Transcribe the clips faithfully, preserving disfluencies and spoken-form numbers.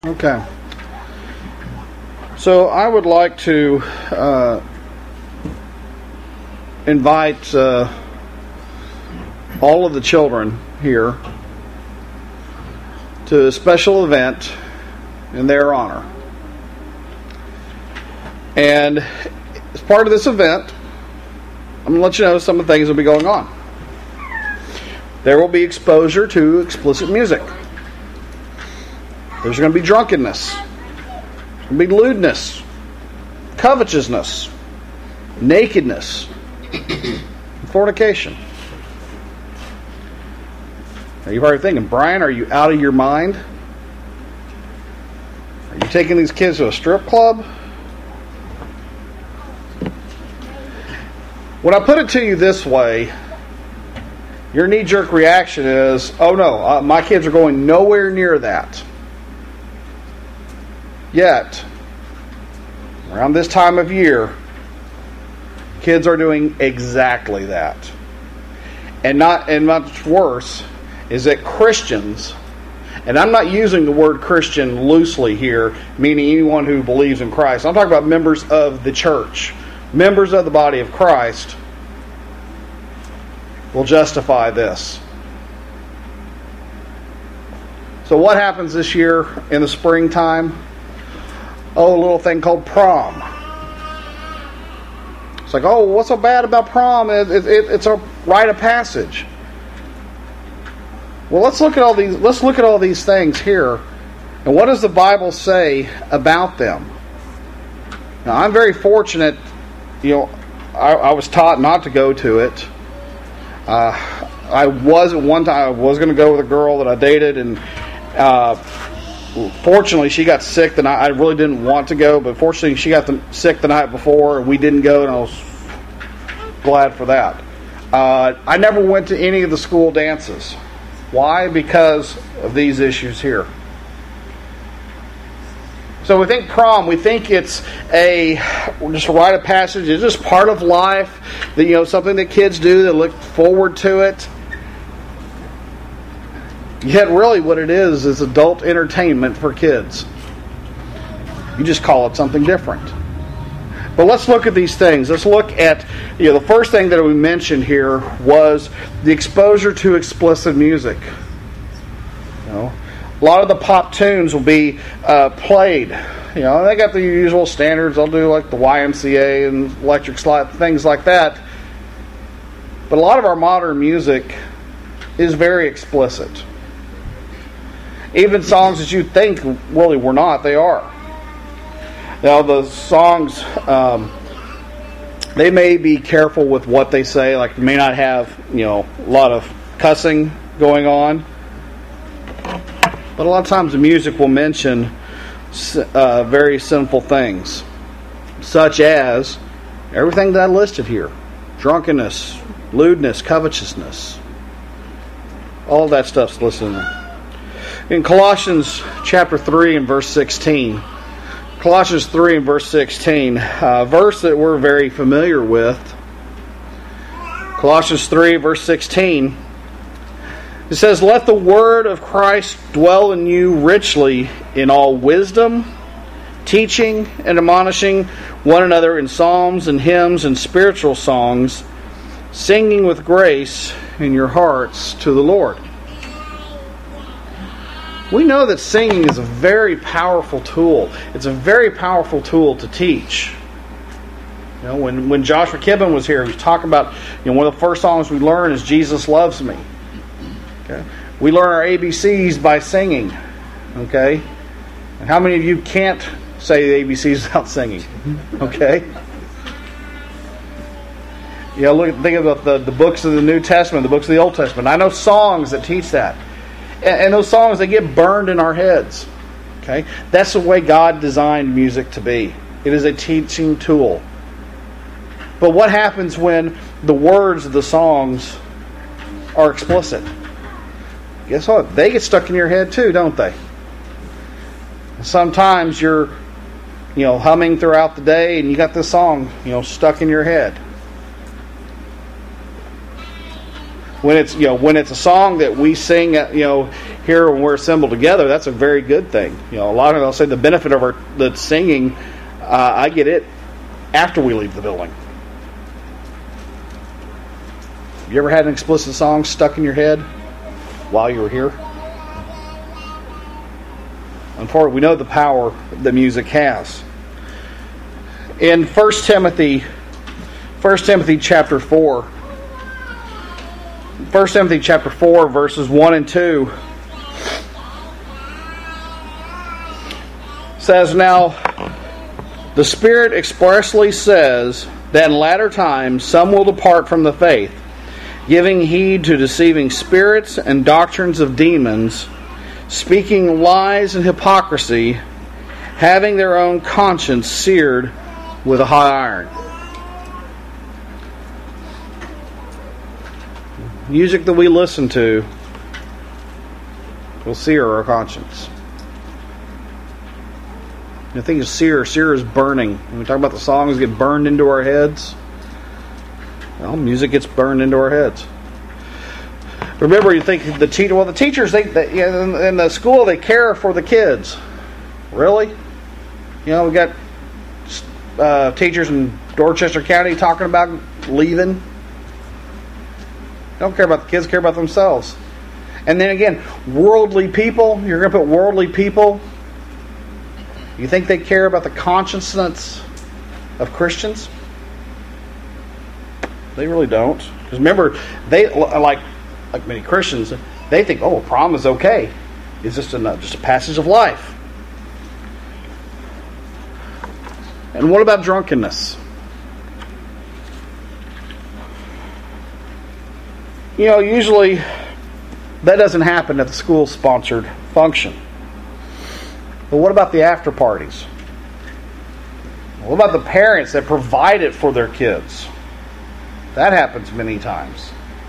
Okay. So I would like to uh, invite uh, all of the children here to a special event in their honor. And as part of this event, I'm going to let you know some of the things that will be going on. There will be exposure to explicit music. There's going to be drunkenness. There's going to be lewdness, covetousness, nakedness, and fornication. Now you're probably thinking, Brian, are you out of your mind? Are you taking these kids to a strip club? When I put it to you this way, your knee-jerk reaction is, oh no, uh, my kids are going nowhere near that. Yet, around this time of year, kids are doing exactly that. And not and much worse is that Christians, and I'm not using the word Christian loosely here, meaning anyone who believes in Christ. I'm talking about members of the church, members of the body of Christ, will justify this. So what happens this year in the springtime? Oh, a little thing called prom. It's like, oh, what's so bad about prom? It, it, it, it's a rite of passage. Well, let's look at all these. Let's look at all these things here, and what does the Bible say about them? Now, I'm very fortunate. You know, I, I was taught not to go to it. Uh, I was at one time. I was going to go with a girl that I dated, and uh, fortunately, she got sick the night. I really didn't want to go, but fortunately, she got the, sick the night before, and we didn't go, and I was glad for that. Uh, I never went to any of the school dances. Why? Because of these issues here. So we think prom, we think it's a just a rite of passage. It's just part of life. That, you know, something that kids do. They look forward to it. Yet really what it is is adult entertainment for kids. You just call it something different. But let's look at these things. Let's look at, you know, the first thing that we mentioned here was the exposure to explicit music. You know, a lot of the pop tunes will be uh, played. You know, they got the usual standards. They'll do like the Y M C A and Electric Slide, things like that. But a lot of our modern music is very explicit. Even songs that you think really were not, they are. Now, the songs, um, they may be careful with what they say. Like, they may not have, you know, a lot of cussing going on. But a lot of times the music will mention uh, very sinful things, such as everything that I listed here. Drunkenness, lewdness, covetousness. All of that stuff's listed in there. In Colossians chapter three and verse sixteen, Colossians three and verse sixteen, a verse that we're very familiar with. Colossians three verse sixteen, it says, "Let the word of Christ dwell in you richly in all wisdom, teaching and admonishing one another in psalms and hymns and spiritual songs, singing with grace in your hearts to the Lord." We know that singing is a very powerful tool. It's a very powerful tool to teach. You know, when, when Joshua Kibben was here, he was talking about, you know, one of the first songs we learn is Jesus Loves Me. Okay? We learn our A B Cs by singing. Okay? And how many of you can't say the A B Cs without singing? Okay? You know, look, think about the, the books of the New Testament, the books of the Old Testament. I know songs that teach that. And those songs, they get burned in our heads. Okay? That's the way God designed music to be. It is a teaching tool. But what happens when the words of the songs are explicit? Guess what? They get stuck in your head too, don't they? Sometimes you're, you know, humming throughout the day and you got this song, you know, stuck in your head. When it's you know when it's a song that we sing, you know, here when we're assembled together, that's a very good thing. You know, a lot of them will say the benefit of our the singing, uh, I get it after we leave the building. You ever had an explicit song stuck in your head while you were here? Unfortunately, we know the power that music has. In First Timothy, First Timothy chapter four, First Timothy chapter four, verses one and two says, "Now the Spirit expressly says that in latter times some will depart from the faith, giving heed to deceiving spirits and doctrines of demons, speaking lies and hypocrisy, having their own conscience seared with a hot iron." Music that we listen to will sear our conscience. The thing is sear. Sear is burning. When we talk about the songs get burned into our heads, well, music gets burned into our heads. Remember, you think the teacher. Well, the teachers, they, they yeah, in, in the school, they care for the kids. Really? You know, we got uh, teachers in Dorchester County talking about leaving. Don't care about the kids, care about themselves. And then again, worldly people. You're going to put worldly people. You think they care about the consciousness of Christians? They really don't. Because remember, they like like many Christians, they think, oh, prom is okay. It's just a just a passage of life. And what about drunkenness? You know, usually that doesn't happen at the school-sponsored function. But what about the after parties? What about the parents that provide it for their kids? That happens many times.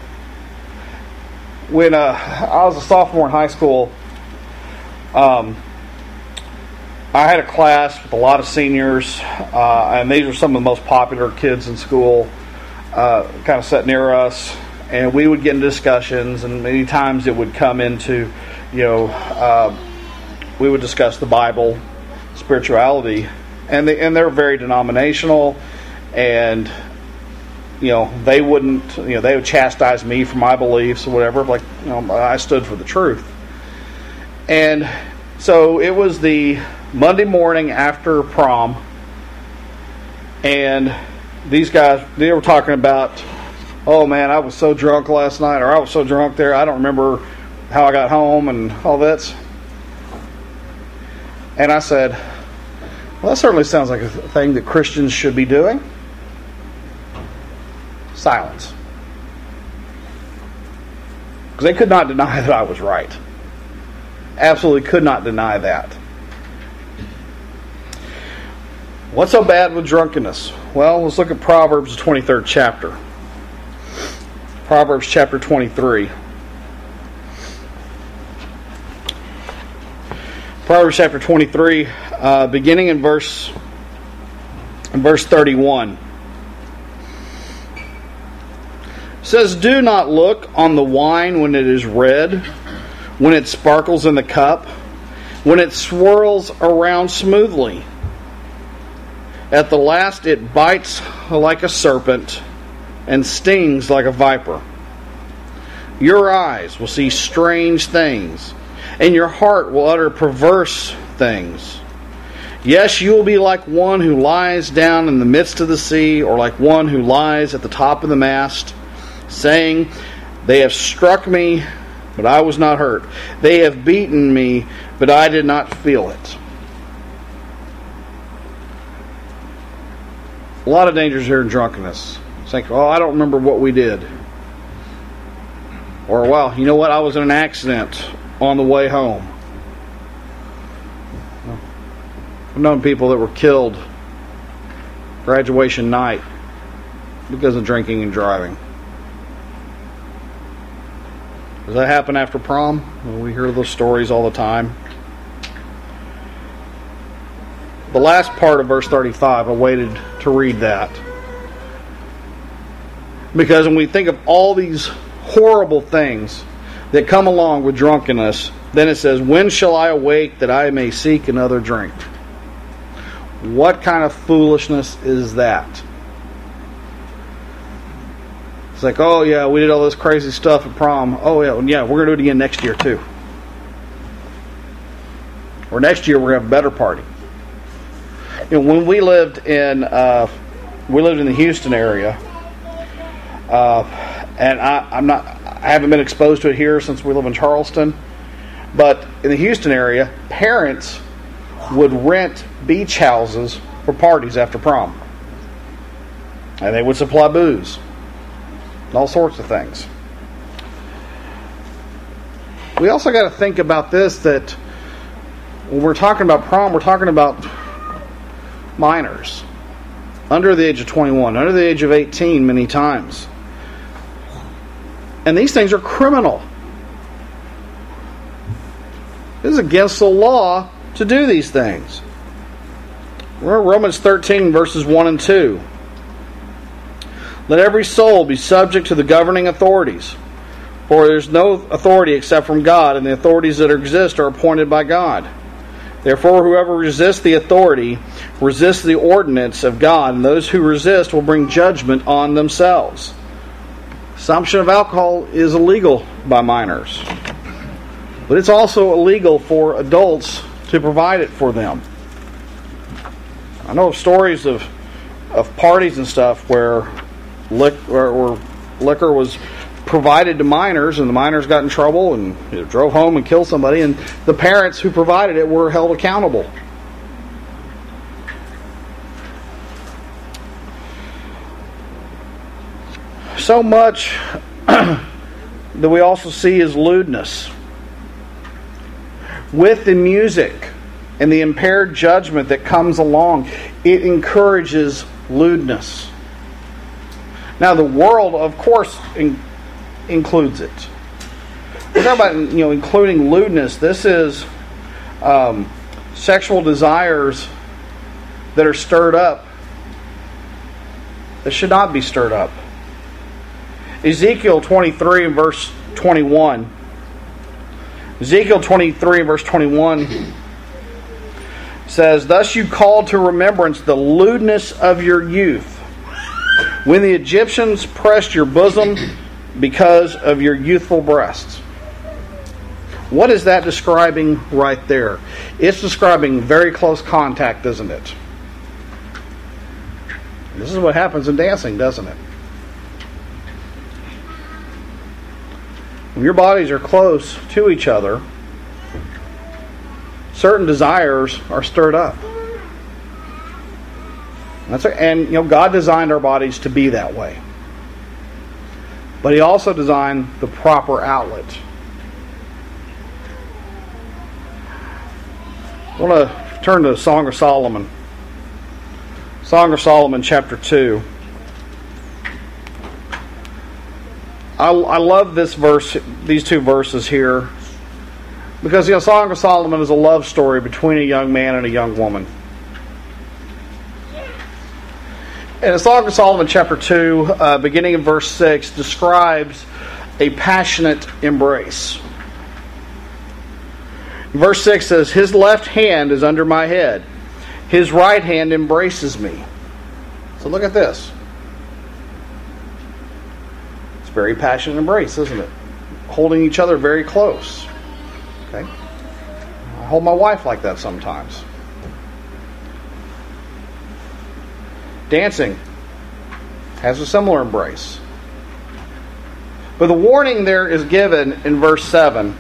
When uh, I was a sophomore in high school, um, I had a class with a lot of seniors, uh, and these were some of the most popular kids in school, uh, kind of sat near us. And we would get into discussions, and many times it would come into, you know, uh, we would discuss the Bible, spirituality, and they and they're very denominational, and you know they wouldn't, you know, they would chastise me for my beliefs or whatever. Like, you know, I stood for the truth, and so it was the Monday morning after prom, and these guys, they were talking about, oh man, I was so drunk last night, or I was so drunk there, I don't remember how I got home and all that. And I said, well, that certainly sounds like a thing that Christians should be doing. Silence. Because they could not deny that I was right. Absolutely could not deny that. What's so bad with drunkenness? Well, let's look at Proverbs, the twenty-third chapter. Proverbs chapter twenty-three. Proverbs chapter twenty-three, uh, beginning in verse, in verse thirty-one. It says, "Do not look on the wine when it is red, when it sparkles in the cup, when it swirls around smoothly. At the last it bites like a serpent and stings like a viper. Your eyes will see strange things, and your heart will utter perverse things. Yes, you will be like one who lies down in the midst of the sea, or like one who lies at the top of the mast, saying, they have struck me, but I was not hurt. They have beaten me, but I did not feel it." A lot of dangers here in drunkenness. It's like, oh, I don't remember what we did. Or, well, you know what? I was in an accident on the way home. I've known people that were killed graduation night because of drinking and driving. Does that happen after prom? Well, we hear those stories all the time. The last part of verse thirty-five, I waited to read that. Because when we think of all these horrible things that come along with drunkenness, then it says, when shall I awake that I may seek another drink? What kind of foolishness is that? It's like, oh yeah, we did all this crazy stuff at prom. Oh yeah, yeah, we're going to do it again next year too. Or next year we're going to have a better party. You know, when we lived in uh, we lived in the Houston area, uh, and I, I'm not, I haven't been exposed to it here since we live in Charleston, but in the Houston area, parents would rent beach houses for parties after prom, and they would supply booze, and all sorts of things. We also got to think about this, that when we're talking about prom, we're talking about minors under the age of twenty-one, under the age of eighteen many times. And these things are criminal. It is against the law to do these things. We're in Romans thirteen, verses one and two. Let every soul be subject to the governing authorities, for there is no authority except from God, and the authorities that exist are appointed by God. Therefore, whoever resists the authority resists the ordinance of God, and those who resist will bring judgment on themselves. Consumption of alcohol is illegal by minors, but it's also illegal for adults to provide it for them. I know of stories of of parties and stuff where, lic- where, where liquor was provided to minors, and the minors got in trouble and you know, drove home and killed somebody, and the parents who provided it were held accountable. So much that we also see is lewdness. With the music and the impaired judgment that comes along, it encourages lewdness. Now, the world, of course, in, includes it. We're talking about, you know, including lewdness. This is um, sexual desires that are stirred up that should not be stirred up. Ezekiel twenty-three and verse twenty-one. Ezekiel twenty-three and verse twenty-one says, "Thus you called to remembrance the lewdness of your youth, when the Egyptians pressed your bosom because of your youthful breasts." What is that describing right there? It's describing very close contact, isn't it? This is what happens in dancing, doesn't it? When your bodies are close to each other, certain desires are stirred up. That's right. And you know, God designed our bodies to be that way. But He also designed the proper outlet. I want to turn to Song of Solomon. Song of Solomon, chapter two. I, I love this verse, these two verses here, because you know, Song of Solomon is a love story between a young man and a young woman. And Song of Solomon, chapter two, uh, beginning in verse six, describes a passionate embrace. Verse six says, "His left hand is under my head. His right hand embraces me." So look at this. It's a very passionate embrace, isn't it? Holding each other very close. Okay? I hold my wife like that sometimes. Dancing has a similar embrace. But the warning there is given in verse seven.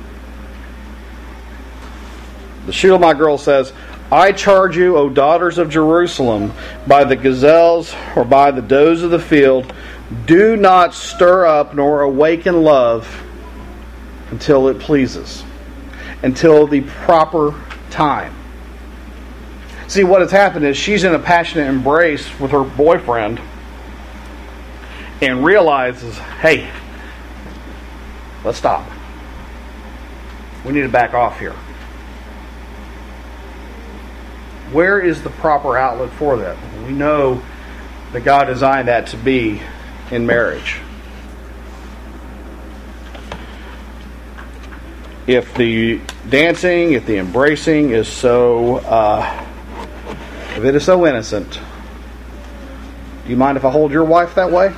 The Shulamite girl says, "I charge you, O daughters of Jerusalem, by the gazelles or by the does of the field, do not stir up nor awaken love until it pleases," until the proper time. See, what has happened is she's in a passionate embrace with her boyfriend and realizes, hey, let's stop. We need to back off here. Where is the proper outlet for that? We know that God designed that to be in marriage. if the dancing, if the embracing is so, uh, if it is so innocent, do you mind if I hold your wife that way?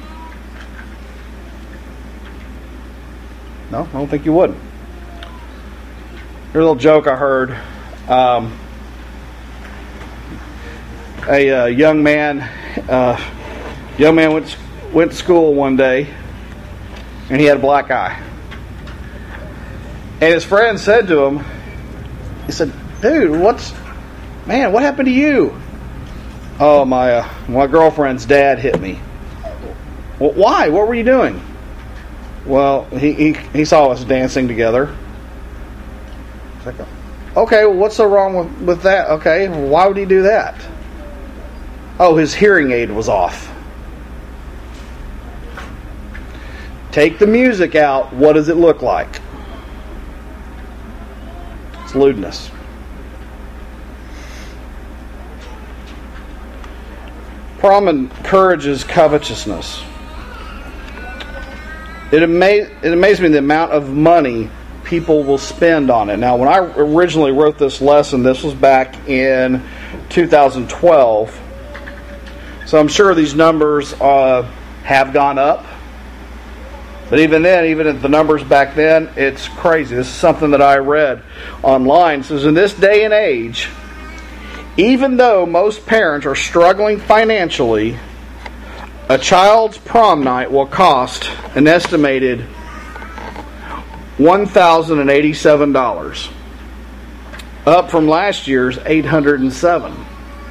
No, I don't think you would. Here's a little joke I heard. Um, a uh, young man, uh, young man went went to school one day, and he had a black eye. And his friend said to him, he said, "Dude, what's, man, what happened to you?" "Oh, my uh, my girlfriend's dad hit me." "Well, why? What were you doing?" "Well, he he, he saw us dancing together." It's like, okay, well, what's so wrong with, with that? Okay, well, why would he do that? "Oh, his hearing aid was off." Take the music out, what does it look like? It's lewdness. Prom encourages covetousness. It, ama- it amazed me the amount of money people will spend on it. Now, when I originally wrote this lesson, this was back in two thousand twelve. So I'm sure these numbers uh, have gone up. But even then, even at the numbers back then, it's crazy. This is something that I read online. It says, in this day and age, even though most parents are struggling financially, a child's prom night will cost an estimated one thousand eighty-seven dollars, up from last year's eight hundred seven dollars.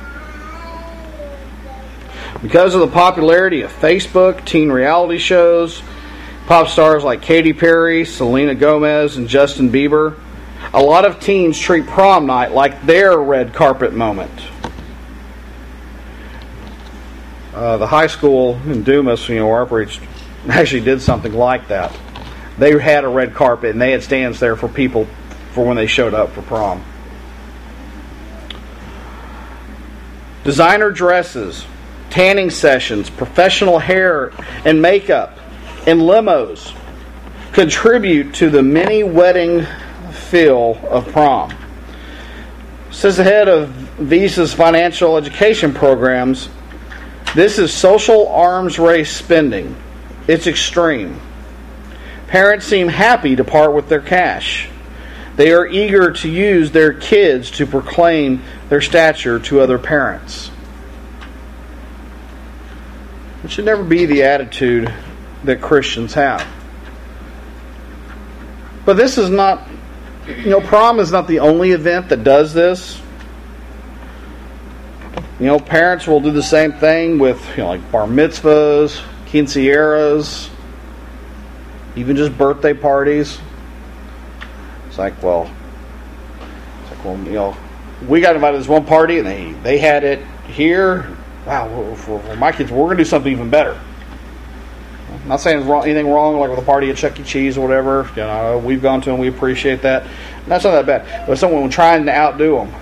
Because of the popularity of Facebook, teen reality shows, pop stars like Katy Perry, Selena Gomez, and Justin Bieber, a lot of teens treat prom night like their red carpet moment. Uh, the high school in Dumas, you know, where I preached, actually did something like that. They had a red carpet and they had stands there for people for when they showed up for prom. Designer dresses, tanning sessions, professional hair and makeup, and limos contribute to the mini wedding feel of prom. Says the head of Visa's financial education programs, this is social arms race spending. It's extreme. Parents seem happy to part with their cash. They are eager to use their kids to proclaim their stature to other parents. It should never be the attitude that Christians have. But this is not, you know, prom is not the only event that does this. You know, parents will do the same thing with, you know, like bar mitzvahs, quinceañeras, even just birthday parties. It's like, well, it's like, well, you know, we got invited to this one party and they, they had it here. Wow, for, for my kids, we're going to do something even better. I'm not saying there's wrong, anything wrong like with a party at Chuck E. Cheese or whatever. You know, we've gone to them, we appreciate that. That's not that bad. But someone trying to outdo them.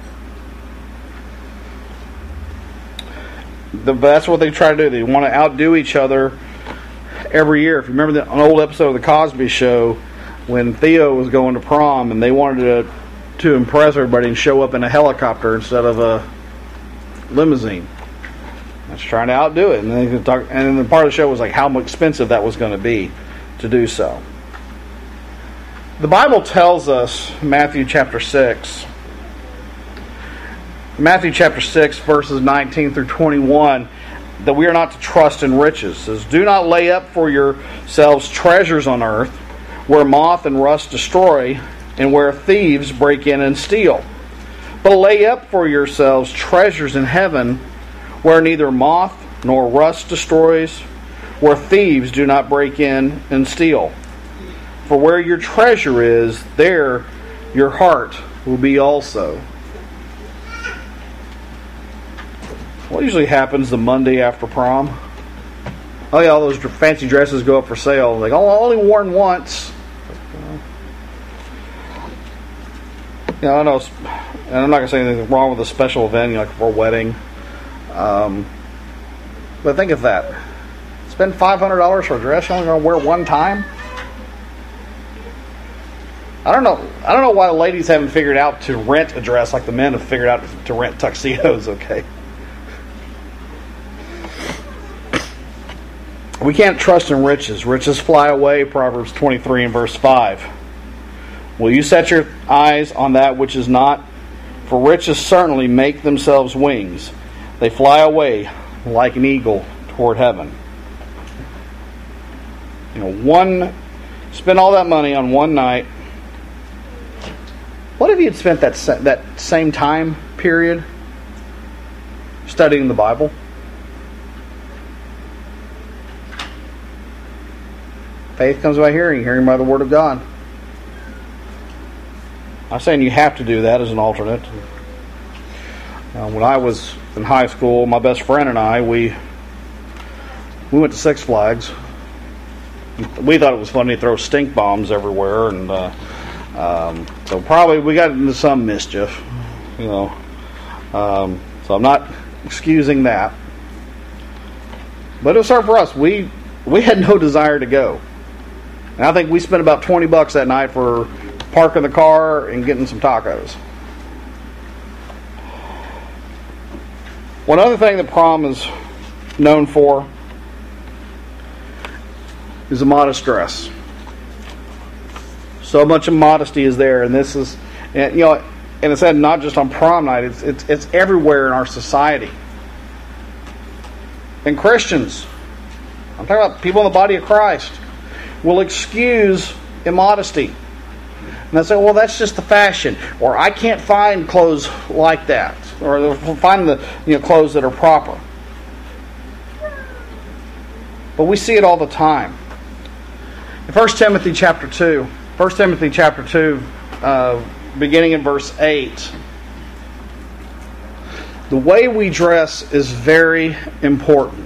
The, that's what they try to do. They want to outdo each other every year. If you remember the, an old episode of The Cosby Show when Theo was going to prom and they wanted to, to impress everybody and show up in a helicopter instead of a limousine. That's trying to outdo it. And then, they talk, and then the part of the show was like how expensive that was going to be to do so. The Bible tells us, Matthew chapter six, Matthew chapter six, verses nineteen through twenty-one, that we are not to trust in riches. It says, do not lay up for yourselves treasures on earth, where moth and rust destroy, and where thieves break in and steal. But lay up for yourselves treasures in heaven, where neither moth nor rust destroys, where thieves do not break in and steal. For where your treasure is, there your heart will be also. What usually happens the Monday after prom? Oh yeah, all those fancy dresses go up for sale. Like, oh, only worn once. You know, I know, and I'm not going to say anything wrong with a special event, you know, like for a wedding. Um, but think of that. Spend five hundred dollars for a dress you're only going to wear one time? I don't know. I don't know why the ladies haven't figured out to rent a dress like the men have figured out to rent tuxedos. Okay. We can't trust in riches. Riches fly away. Proverbs twenty-three and verse five. Will you set your eyes on that which is not? For riches certainly make themselves wings. They fly away like an eagle toward heaven. You know, one spend all that money on one night. What if you had spent that that same time period studying the Bible? Faith comes by hearing, hearing by the Word of God. I'm saying you have to do that as an alternate. Uh, when I was in high school, my best friend and I, we we went to Six Flags. We thought it was funny to throw stink bombs everywhere, and uh, um, so probably we got into some mischief, you know. Um, so I'm not excusing that, but it was hard for us. We we had no desire to go, and I think we spent about twenty bucks that night for parking the car and getting some tacos. One other thing that prom is known for is a modest dress. So much of modesty is there, and this is, and, you know, and it's said not just on prom night. It's it's it's everywhere in our society. And Christians, I'm talking about people in the body of Christ, will excuse immodesty. And they say, well, that's just the fashion. Or I can't find clothes like that. Or find the you know clothes that are proper. But we see it all the time. In First Timothy chapter two, First Timothy chapter two, uh, beginning in verse eight, the way we dress is very important.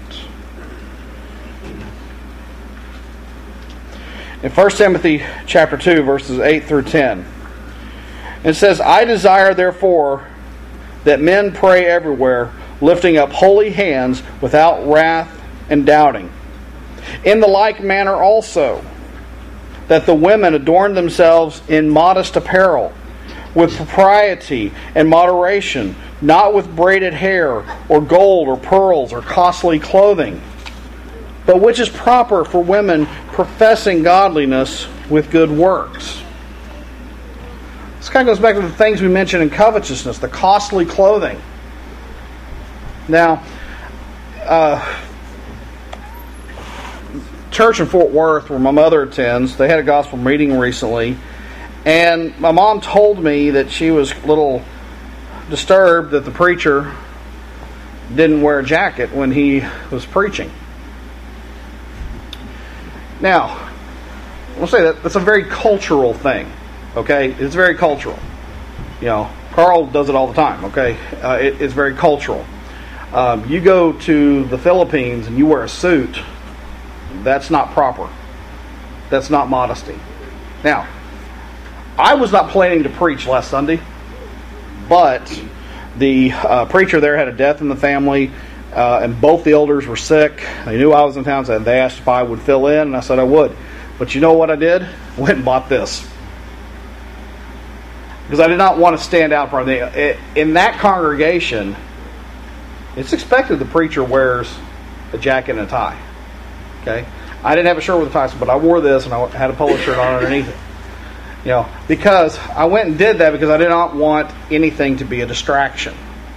In First Timothy chapter two, verses eight through ten, it says, I desire therefore that men pray everywhere, lifting up holy hands without wrath and doubting. In the like manner also, that the women adorn themselves in modest apparel, with propriety and moderation, not with braided hair, or gold, or pearls, or costly clothing, but which is proper for women professing godliness with good works. This kind of goes back to the things we mentioned in covetousness, the costly clothing. Now, uh, church in Fort Worth, where my mother attends, they had a gospel meeting recently, and my mom told me that she was a little disturbed that the preacher didn't wear a jacket when he was preaching. Now, I'll say that that's a very cultural thing. Okay, it's very cultural. You know, Carl does it all the time. Okay, uh, it, it's very cultural. Um, you go to the Philippines and you wear a suit. That's not proper. That's not modesty. Now, I was not planning to preach last Sunday, but the uh, preacher there had a death in the family. Uh, and both the elders were sick. They knew I was in town, so they asked if I would fill in, and I said I would. But you know what I did? I went and bought this. Because I did not want to stand out for them. In that congregation, it's expected the preacher wears a jacket and a tie. Okay? I didn't have a shirt with a tie, but I wore this, and I had a polo shirt on underneath it. You know, because I went and did that because I did not want anything to be a distraction.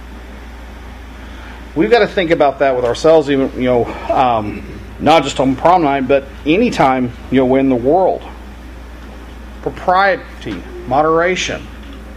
We've got to think about that with ourselves, even you know, um, not just on prom night, but anytime you know in the world. Propriety, moderation.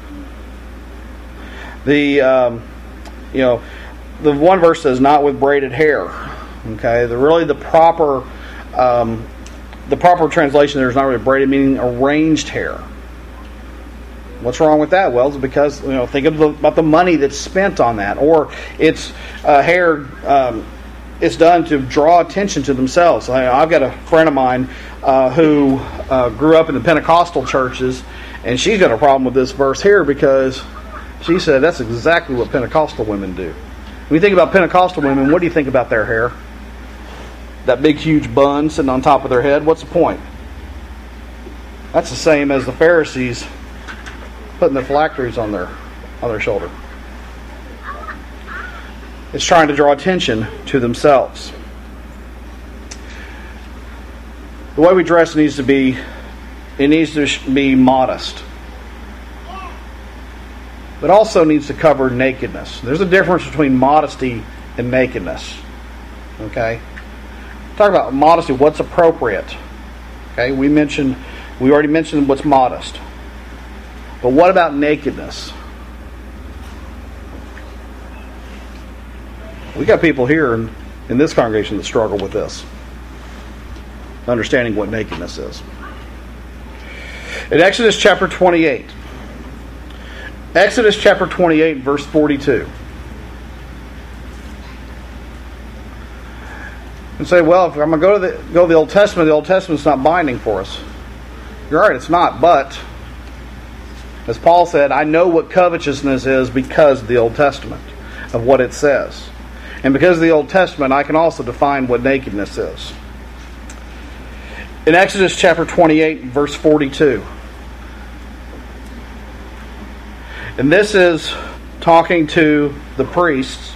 The um, you know, the one verse says, "Not with braided hair." Okay, the really the proper um, the proper translation there is not really braided, meaning arranged hair. What's wrong with that? Well, it's because, you know, think of the, about the money that's spent on that. Or it's uh, hair, um, it's done to draw attention to themselves. I, I've got a friend of mine uh, who uh, grew up in the Pentecostal churches, and she's got a problem with this verse here because she said that's exactly what Pentecostal women do. When you think about Pentecostal women, what do you think about their hair? That big, huge bun sitting on top of their head. What's the point? That's the same as the Pharisees putting the phylacteries on their on their shoulder. It's trying to draw attention to themselves. The way we dress needs to be, it needs to be modest. But also needs to cover nakedness. There's a difference between modesty and nakedness. Okay? Talk about modesty, what's appropriate. Okay, we mentioned, we already mentioned what's modest. But what about nakedness? We got people here in, in this congregation that struggle with this. Understanding what nakedness is. In Exodus chapter twenty-eight. Exodus chapter twenty-eight, verse forty-two. And say, well, if I'm going to go to the go to the Old Testament, the Old Testament's not binding for us. You're right, it's not. But, as Paul said, I know what covetousness is because of the Old Testament, of what it says. And because of the Old Testament, I can also define what nakedness is. In Exodus chapter twenty-eight, verse forty-two. And this is talking to the priests.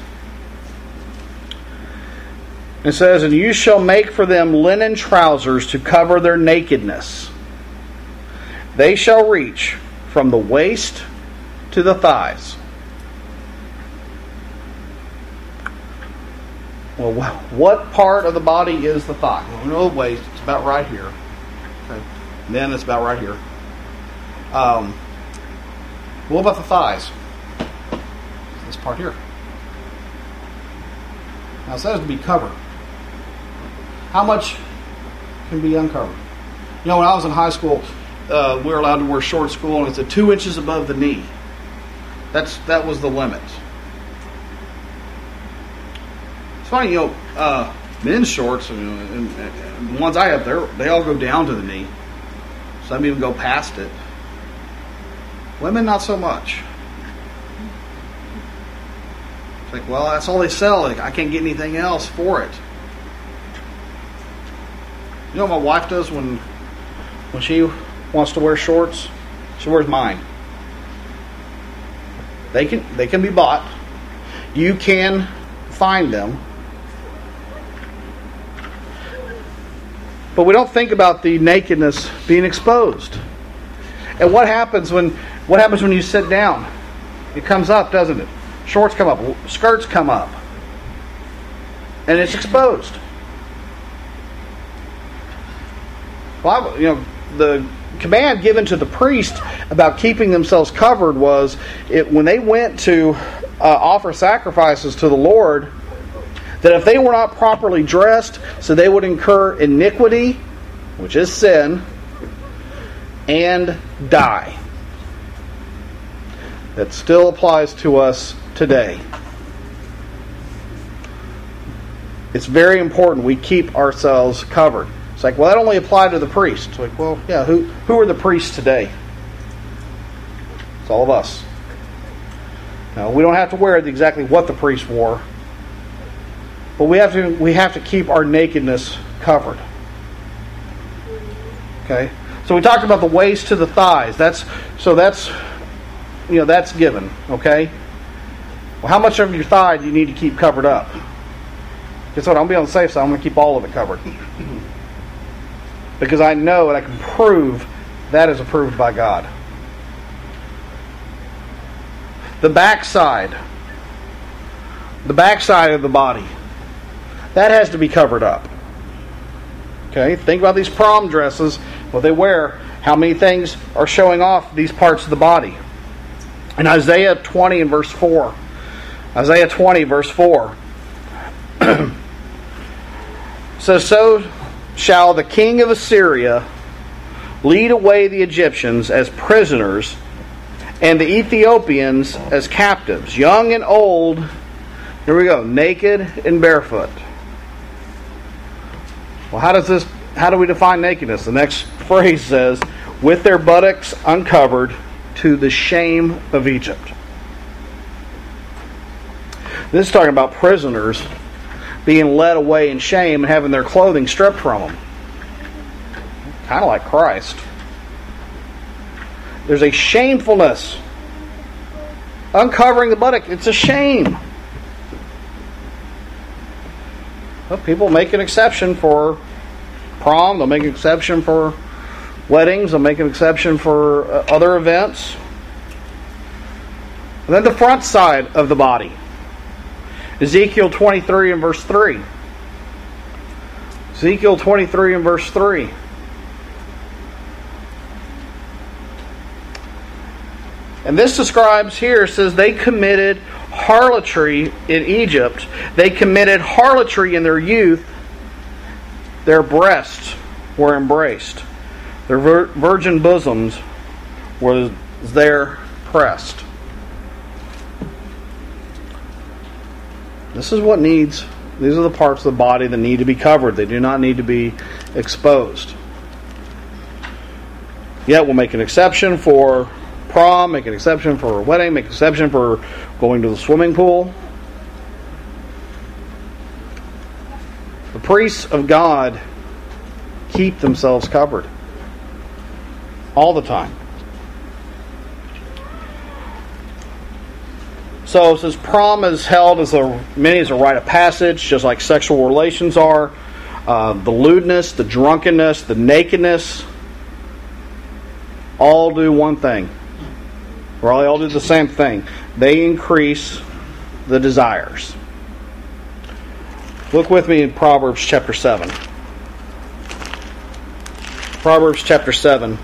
It says, and you shall make for them linen trousers to cover their nakedness. They shall reach from the waist to the thighs. Well, what part of the body is the thigh? Well, we know the waist. It's about right here. Okay. And then it's about right here. Um, what about the thighs? This part here. Now it says to be covered. How much can be uncovered? You know, when I was in high school, uh, we were allowed to wear shorts to school, and it's at two inches above the knee. That's that was the limit. It's funny, you know, uh, men's shorts, you know, and, and the ones I have, they they all go down to the knee. Some even go past it. Women, not so much. It's like, well, that's all they sell. Like, I can't get anything else for it. You know what my wife does when when she wants to wear shorts? She wears mine. They can they can be bought. You can find them. But we don't think about the nakedness being exposed. And what happens when what happens when you sit down? It comes up, doesn't it? Shorts come up, skirts come up. And it's exposed. Well, you know, the command given to the priest about keeping themselves covered was it, when they went to uh, offer sacrifices to the Lord, that if they were not properly dressed, so they would incur iniquity, which is sin, and die. That still applies to us today. It's very important we keep ourselves covered. It's like, well, that only applied to the priest. It's like, well, yeah, who who are the priests today? It's all of us. Now, we don't have to wear exactly what the priest wore, but we have to we have to keep our nakedness covered. Okay, so we talked about the waist to the thighs. That's so that's you know that's given. Okay, well, how much of your thigh do you need to keep covered up? Guess what? I'm gonna be on the safe side. I'm gonna keep all of it covered. Because I know and I can prove that is approved by God. The backside. The backside of the body. That has to be covered up. Okay? Think about these prom dresses. What they wear. How many things are showing off these parts of the body. In Isaiah twenty and verse four. Isaiah twenty verse four. says, so shall the king of Assyria lead away the Egyptians as prisoners, and the Ethiopians as captives, young and old, here we go, naked and barefoot. Well, how does this, how do we define nakedness? The next phrase says, with their buttocks uncovered to the shame of Egypt. This is talking about prisoners being led away in shame and having their clothing stripped from them. Kind of like Christ. There's a shamefulness. Uncovering the buttock, it's a shame. Well, people make an exception for prom. They'll make an exception for weddings. They'll make an exception for uh, other events. And then the front side of the body. Ezekiel twenty-three and verse three. Ezekiel twenty-three and verse three. And this describes here, says they committed harlotry in Egypt. They committed harlotry in their youth. Their breasts were embraced. Their vir- virgin bosoms was there pressed. This is what needs, these are the parts of the body that need to be covered. They do not need to be exposed. Yet we'll make an exception for prom, make an exception for a wedding, make an exception for going to the swimming pool. The priests of God keep themselves covered all the time. So since prom is held as a many as a rite of passage, just like sexual relations are, uh, the lewdness, the drunkenness, the nakedness, all do one thing. Or they all do the same thing. They increase the desires. Look with me in Proverbs chapter seven. Proverbs chapter seven.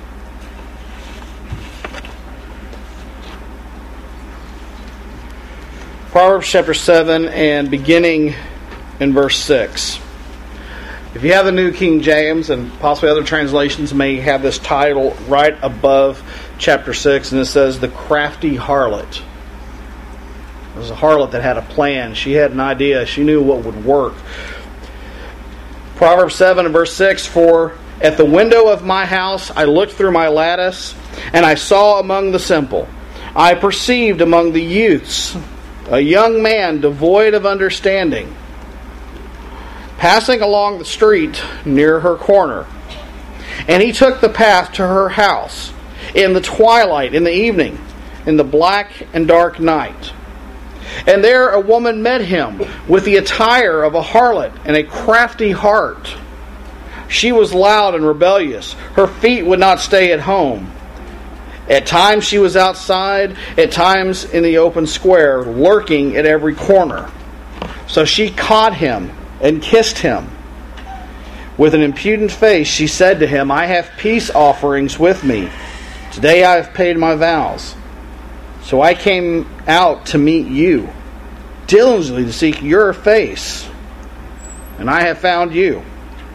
Proverbs chapter seven and beginning in verse six. If you have the New King James, and possibly other translations may have this title right above chapter six, and it says, The Crafty Harlot. It was a harlot that had a plan. She had an idea. She knew what would work. Proverbs seven and verse six, For at the window of my house I looked through my lattice, and I saw among the simple. I perceived among the youths a young man devoid of understanding, passing along the street near her corner. And he took the path to her house in the twilight, in the evening, in the black and dark night. And there a woman met him with the attire of a harlot and a crafty heart. She was loud and rebellious. Her feet would not stay at home. At times she was outside, at times in the open square, lurking at every corner. So she caught him and kissed him. With an impudent face she said to him, I have peace offerings with me. Today I have paid my vows. So I came out to meet you, diligently to seek your face, and I have found you.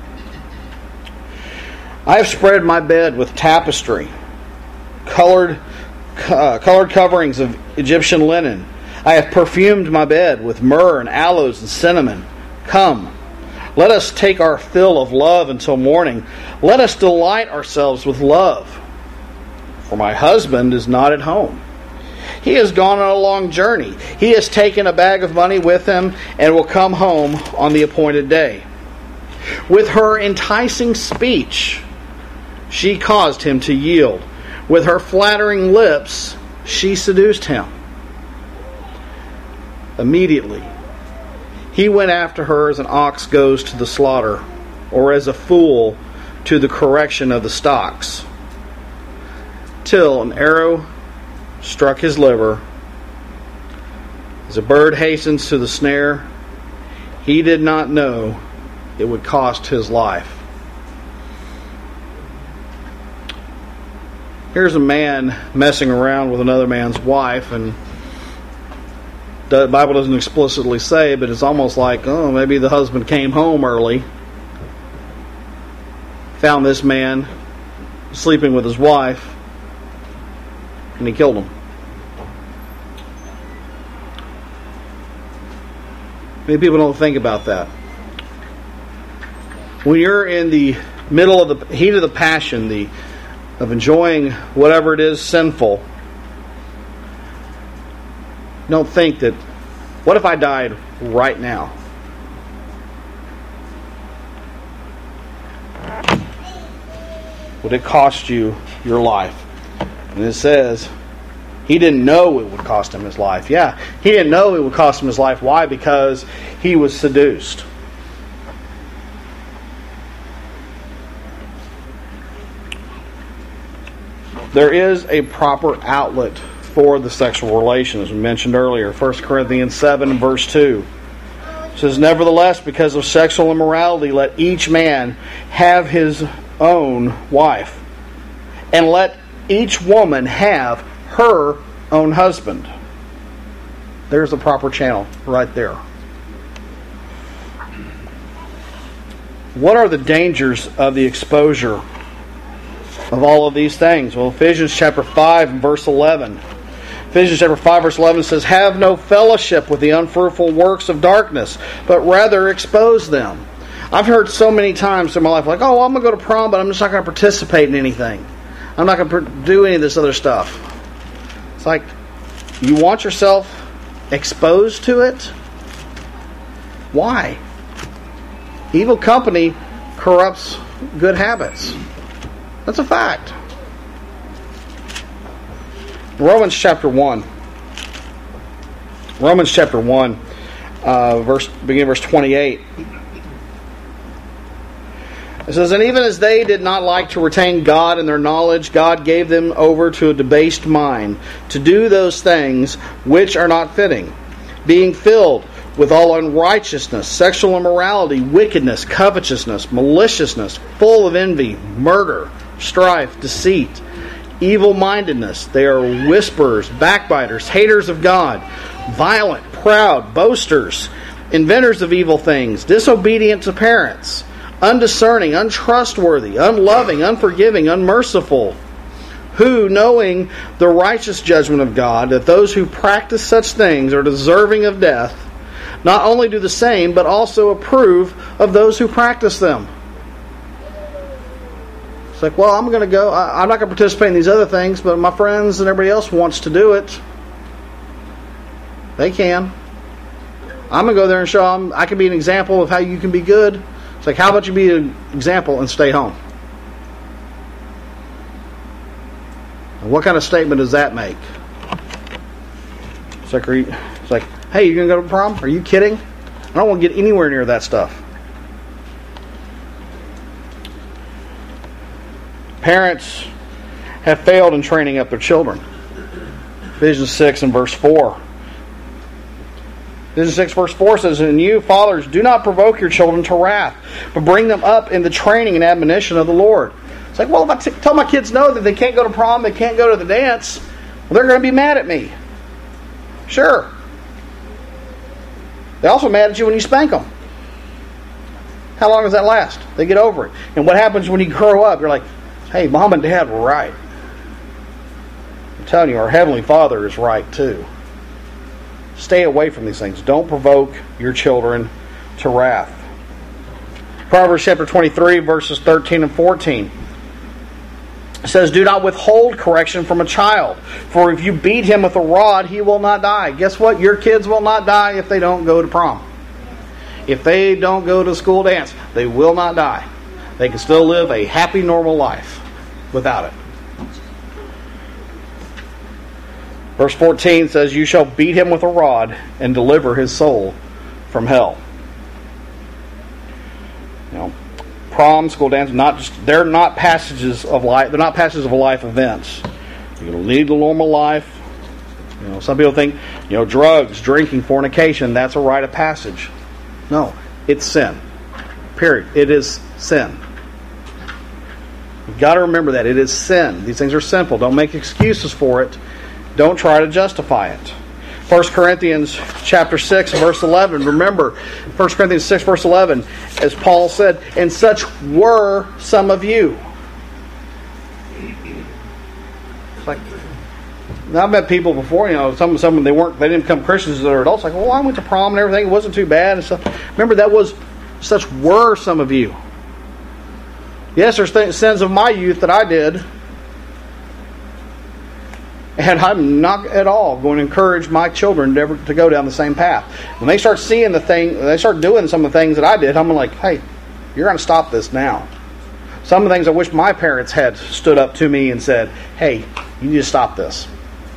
I have spread my bed with tapestry, colored uh, colored coverings of Egyptian linen. I have perfumed my bed with myrrh and aloes and cinnamon. Come, let us take our fill of love until morning. Let us delight ourselves with love. For my husband is not at home. He has gone on a long journey. He has taken a bag of money with him and will come home on the appointed day. With her enticing speech, she caused him to yield. With her flattering lips, she seduced him. Immediately, he went after her as an ox goes to the slaughter, or as a fool to the correction of the stocks, till an arrow struck his liver. As a bird hastens to the snare, he did not know it would cost his life. Here's a man messing around with another man's wife, and the Bible doesn't explicitly say, but it's almost like, oh, maybe the husband came home early, found this man sleeping with his wife, and he killed him. Many people don't think about that. When you're in the middle of the heat of the passion, the of enjoying whatever it is sinful, don't think that, what if I died right now? Would it cost you your life? And it says, he didn't know it would cost him his life. Yeah, he didn't know it would cost him his life. Why? Because he was seduced. There is a proper outlet for the sexual relation, as we mentioned earlier. First Corinthians seven, verse two. It says, nevertheless, because of sexual immorality, let each man have his own wife, and let each woman have her own husband. There's the proper channel right there. What are the dangers of the exposure of all of these things? Well, Ephesians chapter five and verse eleven. Ephesians chapter five verse eleven says, have no fellowship with the unfruitful works of darkness, but rather expose them. I've heard so many times in my life, like, oh, I'm going to go to prom, but I'm just not going to participate in anything. I'm not going to do any of this other stuff. It's like, you want yourself exposed to it? Why? Evil company corrupts good habits. That's a fact. Romans chapter one. Romans chapter one, uh, verse beginning verse twenty-eight. It says, and even as they did not like to retain God in their knowledge, God gave them over to a debased mind, to do those things which are not fitting, being filled with all unrighteousness, sexual immorality, wickedness, covetousness, maliciousness, full of envy, murder, strife, deceit, evil-mindedness. They are whisperers, backbiters, haters of God, violent, proud, boasters, inventors of evil things, disobedient to parents, undiscerning, untrustworthy, unloving, unforgiving, unmerciful, who, knowing the righteous judgment of God, that those who practice such things are deserving of death, not only do the same, but also approve of those who practice them. It's like, well, I'm going to go, I, I'm not going to participate in these other things, but my friends and everybody else wants to do it. They can. I'm going to go there and show them I can be an example of how you can be good. It's like, how about you be an example and stay home? And what kind of statement does that make? It's like, are you, it's like, hey, you're going to go to prom? Are you kidding? I don't want to get anywhere near that stuff. Parents have failed in training up their children. Ephesians six and verse four. Ephesians six verse four says, and you, fathers, do not provoke your children to wrath, but bring them up in the training and admonition of the Lord. It's like, well, if I t- tell my kids no, that they can't go to prom, they can't go to the dance, well, they're going to be mad at me. Sure. They're also mad at you when you spank them. How long does that last? They get over it. And what happens when you grow up? You're like, hey, mom and dad were right. I'm telling you, our Heavenly Father is right too. Stay away from these things. Don't provoke your children to wrath. Proverbs chapter twenty-three, verses thirteen and fourteen. It says, do not withhold correction from a child, for if you beat him with a rod, he will not die. Guess what? Your kids will not die if they don't go to prom. If they don't go to school dance, they will not die. They can still live a happy, normal life without it. Verse fourteen says, you shall beat him with a rod and deliver his soul from hell. You know, prom, school dance, not just, they're not passages of life. They're not passages of life events. You're going to lead a normal life. You know, some people think, you know, drugs, drinking, fornication, that's a rite of passage. No, it's sin. Period. It is sin. You've got to remember that. It is sin. These things are sinful. Don't make excuses for it. Don't try to justify it. First Corinthians chapter six, verse eleven. Remember, First Corinthians six, verse eleven, as Paul said, and such were some of you. It's like, I've met people before, you know, some some they weren't, they didn't become Christians as they're adults. Like, well, I went to prom and everything; it wasn't too bad and stuff. Remember, that was such were some of you. Yes, there's th- sins of my youth that I did. And I'm not at all going to encourage my children to, ever, to go down the same path. When they start seeing the thing, they start doing some of the things that I did, I'm like, hey, you're going to stop this now. Some of the things I wish my parents had stood up to me and said, hey, you need to stop this.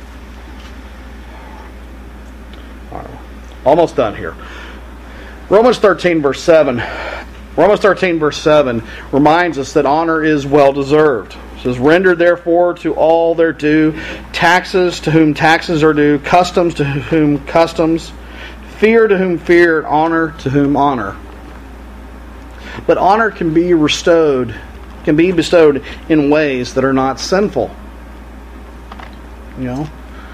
All right. Almost done here. Romans thirteen verse seven. Romans thirteen verse seven reminds us that honor is well deserved. It says, render therefore to all their due, taxes to whom taxes are due, customs to whom customs, fear to whom fear, and honor to whom honor. But honor can be bestowed, can be bestowed in ways that are not sinful. You know,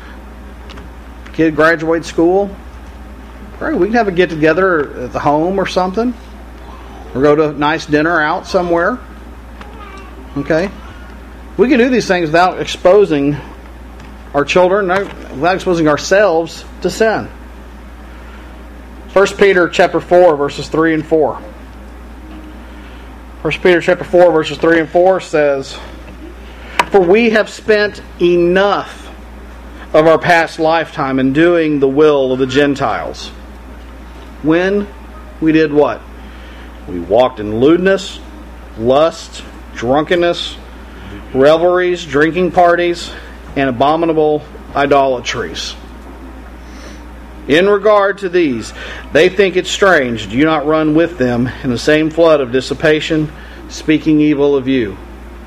kid graduates school, right? We can have a get together at the home or something, or go to a nice dinner out somewhere. Okay. We can do these things without exposing our children, without exposing ourselves to sin. First Peter chapter four, verses three and four. First Peter chapter four, verses three and four says, for we have spent enough of our past lifetime in doing the will of the Gentiles. When we did what? We walked in lewdness, lust, drunkenness, revelries, drinking parties, and abominable idolatries. In regard to these, they think it strange. Do you not run with them in the same flood of dissipation, speaking evil of you?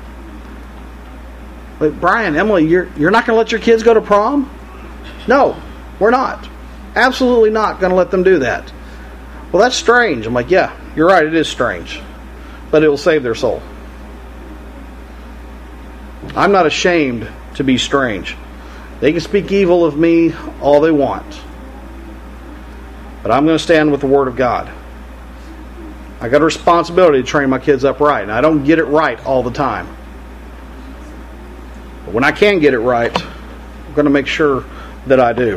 But Brian, Emily, you're you're not going to let your kids go to prom? No, we're not. Absolutely not going to let them do that. Well, that's strange. I'm like, yeah, you're right, it is strange. But it will save their soul. I'm not ashamed to be strange. They can speak evil of me all they want. But I'm going to stand with the Word of God. I got a responsibility to train my kids up right, and I don't get it right all the time. But when I can get it right, I'm going to make sure that I do.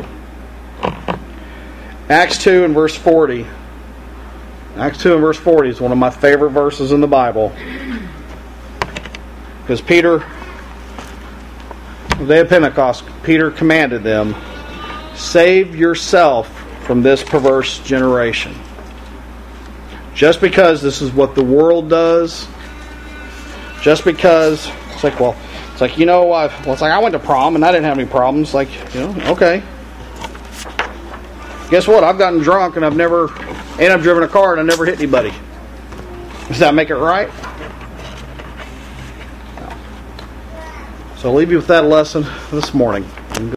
Acts two and verse forty. Acts two and verse forty is one of my favorite verses in the Bible. Because Peter, the day of Pentecost, Peter commanded them, save yourself from this perverse generation. Just because this is what the world does, just because, it's like, well, it's like, you know, I, well, it's like I went to prom and I didn't have any problems. Like, you know, okay. Guess what? I've gotten drunk and I've never, and I've driven a car and I've never hit anybody. Does that make it right? No. So I'll leave you with that lesson this morning.